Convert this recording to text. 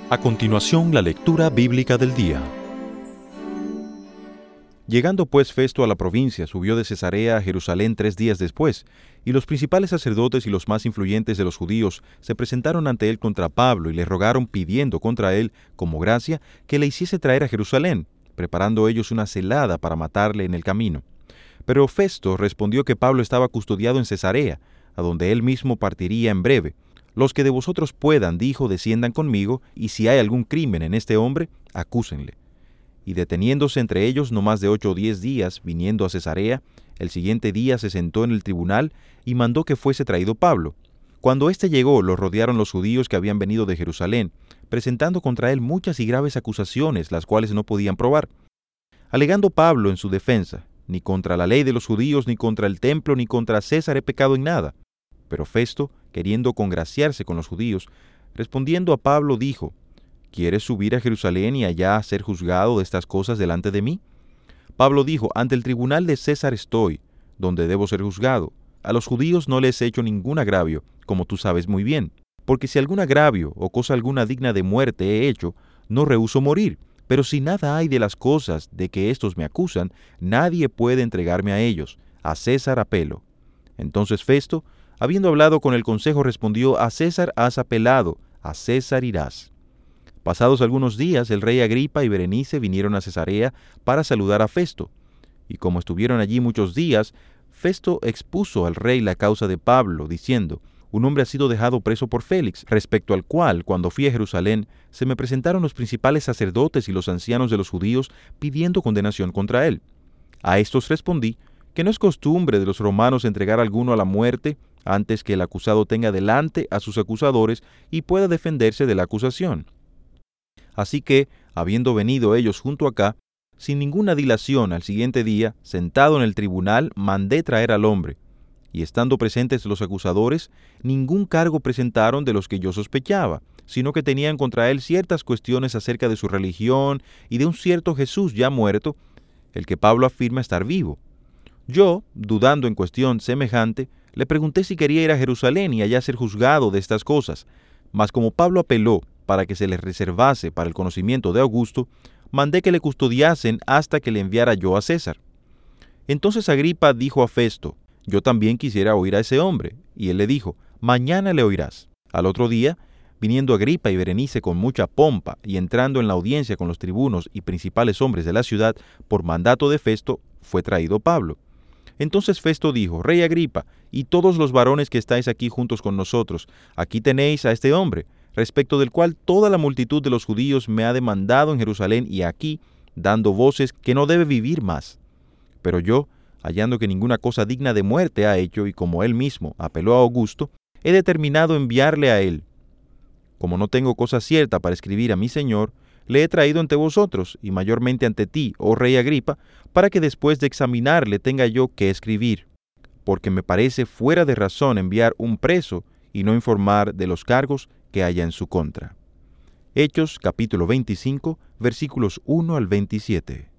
A continuación, la lectura bíblica del día. Llegando pues Festo a la provincia, subió de Cesarea a Jerusalén 3 días después, y los principales sacerdotes y los más influyentes de los judíos se presentaron ante él contra Pablo y le rogaron pidiendo contra él, como gracia, que le hiciese traer a Jerusalén, preparando ellos una celada para matarle en el camino. Pero Festo respondió que Pablo estaba custodiado en Cesarea, a donde él mismo partiría en breve. Los que de vosotros puedan, dijo, desciendan conmigo, y si hay algún crimen en este hombre, acúsenle. Y deteniéndose entre ellos no más de 8 o 10 días, viniendo a Cesarea, el siguiente día se sentó en el tribunal y mandó que fuese traído Pablo. Cuando éste llegó, lo rodearon los judíos que habían venido de Jerusalén, presentando contra él muchas y graves acusaciones, las cuales no podían probar. Alegando Pablo en su defensa, ni contra la ley de los judíos, ni contra el templo, ni contra César he pecado en nada. Pero Festo, queriendo congraciarse con los judíos, respondiendo a Pablo, dijo: ¿Quieres subir a Jerusalén y allá ser juzgado de estas cosas delante de mí? Pablo dijo: ante el tribunal de César estoy, donde debo ser juzgado. A los judíos no les he hecho ningún agravio, como tú sabes muy bien. Porque si algún agravio o cosa alguna digna de muerte he hecho, no rehúso morir. Pero si nada hay de las cosas de que éstos me acusan, nadie puede entregarme a ellos. A César apelo. Entonces Festo, habiendo hablado con el consejo, respondió: a César has apelado, a César irás. Pasados algunos días, el rey Agripa y Berenice vinieron a Cesarea para saludar a Festo. Y como estuvieron allí muchos días, Festo expuso al rey la causa de Pablo, diciendo: un hombre ha sido dejado preso por Félix, respecto al cual, cuando fui a Jerusalén, se me presentaron los principales sacerdotes y los ancianos de los judíos pidiendo condenación contra él. A estos respondí que no es costumbre de los romanos entregar a alguno a la muerte antes que el acusado tenga delante a sus acusadores y pueda defenderse de la acusación. Así que, habiendo venido ellos junto acá, sin ninguna dilación al siguiente día, sentado en el tribunal, mandé traer al hombre. Y estando presentes los acusadores, ningún cargo presentaron de los que yo sospechaba, sino que tenían contra él ciertas cuestiones acerca de su religión y de un cierto Jesús ya muerto, el que Pablo afirma estar vivo. Yo, dudando en cuestión semejante, le pregunté si quería ir a Jerusalén y allá ser juzgado de estas cosas, mas como Pablo apeló para que se le reservase para el conocimiento de Augusto, mandé que le custodiasen hasta que le enviara yo a César. Entonces Agripa dijo a Festo: yo también quisiera oír a ese hombre. Y él le dijo: mañana le oirás. Al otro día, viniendo Agripa y Berenice con mucha pompa y entrando en la audiencia con los tribunos y principales hombres de la ciudad, por mandato de Festo, fue traído Pablo. Entonces Festo dijo: Rey Agripa, y todos los varones que estáis aquí juntos con nosotros, aquí tenéis a este hombre, respecto del cual toda la multitud de los judíos me ha demandado en Jerusalén y aquí, dando voces que no debe vivir más. Pero yo, hallando que ninguna cosa digna de muerte ha hecho, y como él mismo apeló a Augusto, he determinado enviarle a él. Como no tengo cosa cierta para escribir a mi señor, le he traído ante vosotros, y mayormente ante ti, oh rey Agripa, para que después de examinarle tenga yo que escribir, porque me parece fuera de razón enviar un preso y no informar de los cargos que haya en su contra. Hechos capítulo 25, versículos 1 al 27.